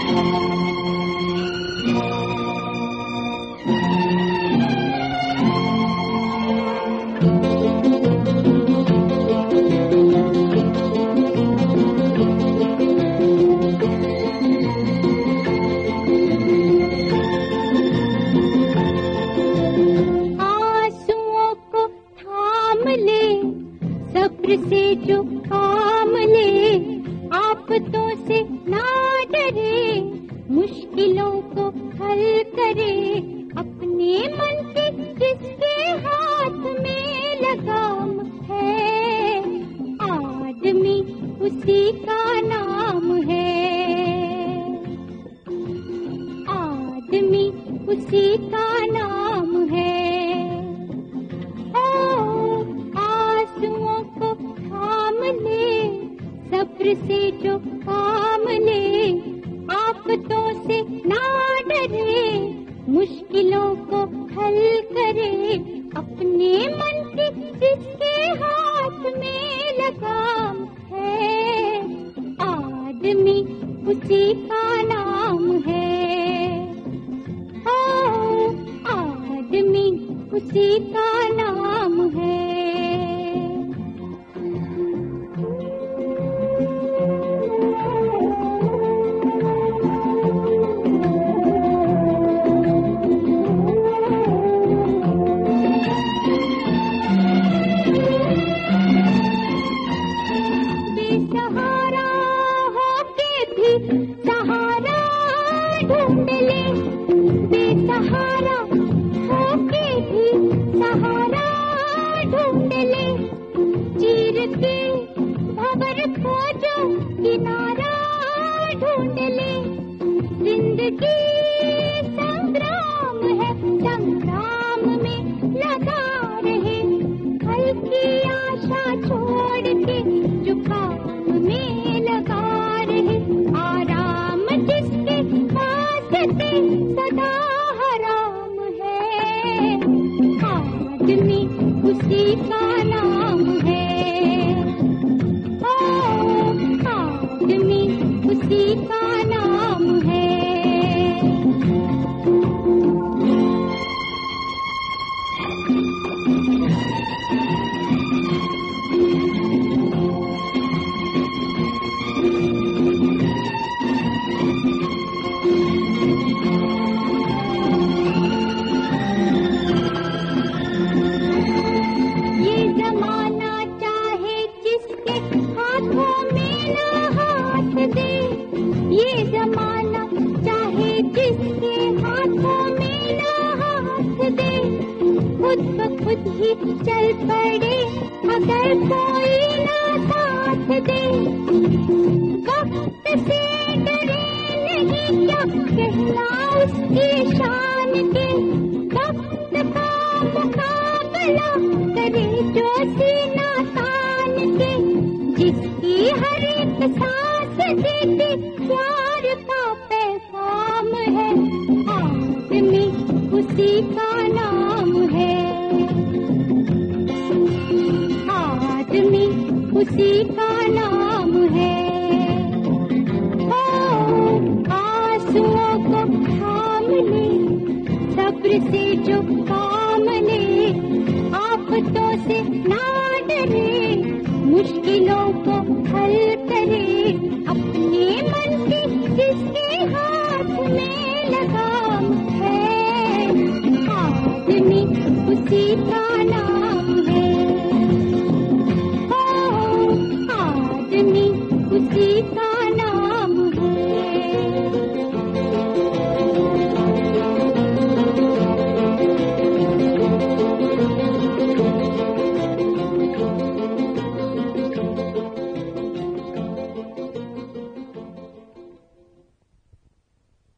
सब्र से जो काम ले, आफतों से ना डरे, मुश्किलों को हल करे, अपने मन के जिसके हाथ में लगाम है, आदमी उसी का नाम है, आदमी उसी का नाम है। सब्र से जो काम ले, आफतों से ना डरे, मुश्किलों को हल करे, अपने मन की जिसके हाथ में लगाम है, आदमी उसी का नाम है, आदमी उसी का नाम है। सहारा होके भी सहारा ढूंढ ले, बेसहारा होके भी सहारा ढूंढ ले, चीर के भंवर खोजो किनारा ढूंढ ले, जिंदगी संग्राम है, संग्राम में लगा रहे, हल्की आशा छोड़ के जुकाम में लगा रहे, आराम जिसके वास्ते सदा हराम है, आदमी उसी का नाम है, आदमी उसी का नाम है। ये जमाना चाहे जिसके हाथों में ना हाथ दे, ये जमाना चाहे जिसके हाथों में ना हाथ दे, खुद ब खुद ही चल पड़े अगर कोई ना साथ दे, वक्त से डरे नहीं क्या कहना उसकी शान के, वक्त का मुकाबला करे जो सीना तान के, जिसकी हर एक सांस देती प्यार का पैगाम है, आदमी उसी का नाम है, आदमी उसी का नाम है। आंसुओं को थाम ले, सब्र से जो काम ले, आफतों से ना डरे, मुश्किलों को हल करे, अपने मन की जिसके हाथ में लगाम है, आदमी उसी का नाम